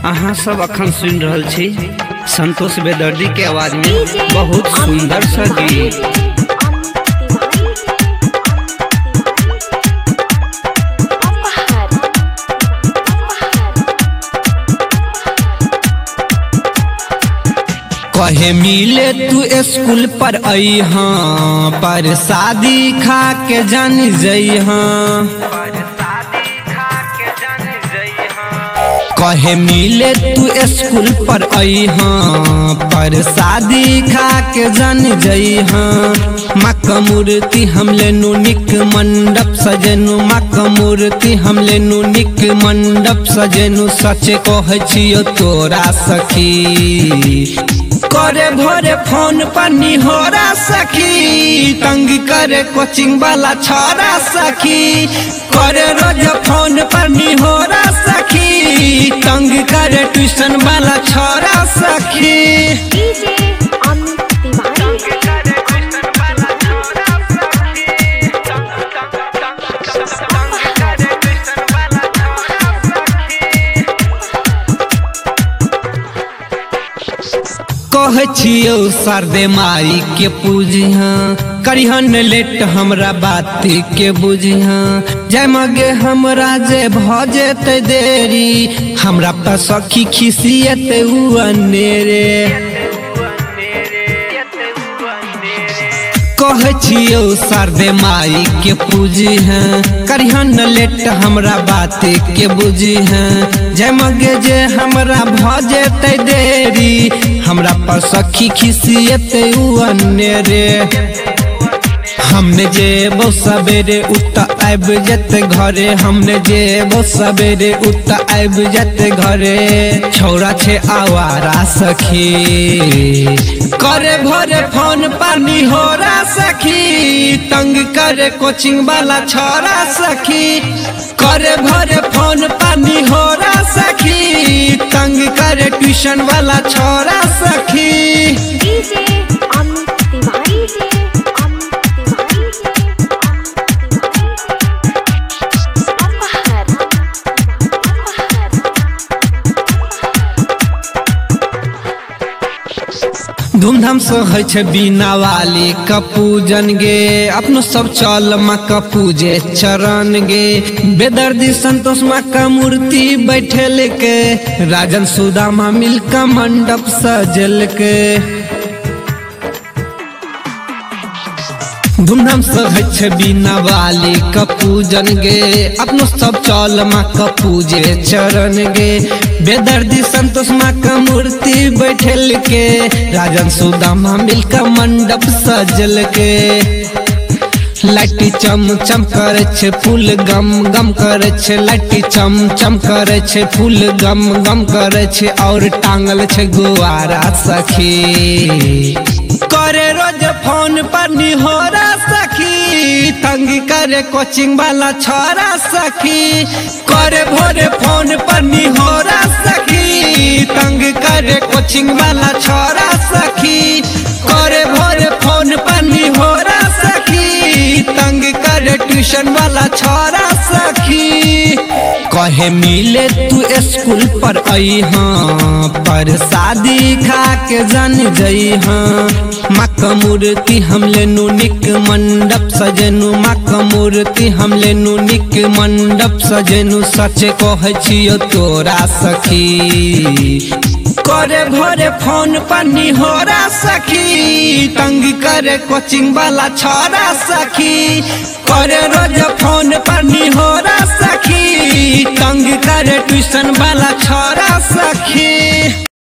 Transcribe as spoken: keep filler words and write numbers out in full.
अहाँ सब अखन सुन रहल छी संतोष बेदर्दी के आवाज में बहुत सुंदर सा गीत। कहे मिले तू स्कूल पर आई हाँ, पर शादी खा के जान जई हाँ। कहे मिले तू स्कूल पर आई हाँ, पर शादी खा के जान जई हाँ। माँ का मूर्ति हम लेनु निक मंडप सजेनु, माँ का मूर्ति हम लेनु निक मंडप सजेनु। सच कहे छियो तोरा सखी, करे भोरे फोन पर निहोरा सखी, तंग करे कोचिंग वाला छोरा सखी। करे रोज फोन पर निहोरा सखी, तंग करे ट्यूशन वाला छोरा सखी। कहे छियो सरदे माई के पूजिहा, करिहन लेट हमरा बात के बुझिहा। जय मगे हमरा जे भजे ते देरी, हमरा पर सखी खिसियत अनेरे। कहे छियो सरदे माई के पूजिहा, करिहन लेट हमरा बात के बुझिहा। जय मगे जे हमरा भजे ते देरी, हमरा पर सखी खिसियत अनेरे। हमने जे वो सवेरे उठ आब जते घरे, हमने जे वो सवेरे उठ आब जते घरे। छौरा छे आवारा सखी, करे भोरे फोन पर निहोरा सखी, तंग करे कोचिंग वाला छोरा सखी। करे भोरे फोन पर निहोरा सखी, तंग करे ट्यूशन वाला छोरा सखी। धूमधाम से है छे बीना वाली का पूजन गे, अपनो सब चल माँ का पूजे चरण गे। बेदर्दी संतोष माँ का मूर्ति बैठे के, राजन सुदामा मिल का मंडप सजल के। धूमधाम से है छे बीना वाली का पूजन गे, अपनो सब चल माँ का पूजे चरण गे। बेदर्दी संतोष माँ का मूर्ति बैठल के, राजन सुदामा मिल का मंडप सजल के। लाइटी चम चम करे छे फूल गम गम करे छे, लाइटी चम चम करे छे फूल गम गम करे छे। और टांगल छे गुआरा सखी, करे रोज फोन पर निहोरा सखी, तंग करे कोचिंग वाला छोरा सखी। करे भोरे फोन पर निहोरा सखी, तंग करे कोचिंग वाला छोरा सखी। करे भोरे फोन पर निहोरा सखी, तंग करे ट्यूशन वाला छोरा सखी। कहे मिले तू स्कूल पर आई हाँ, पर शादी खा के जान जई हाँ। माँ का मूर्ति हम लेनु निक मंडप सजेनु, माँ का मूर्ति हम लेनु निक मंडप सजेनु। सच कहे छियो तोरा सखी, करे भोरे फोन पर निहोरा सखी, तंग करे कोचिंग वाला छोरा सखी। करे रोज फोन पर निहोरा सखी, तंग करे ट्यूशन वाला छोरा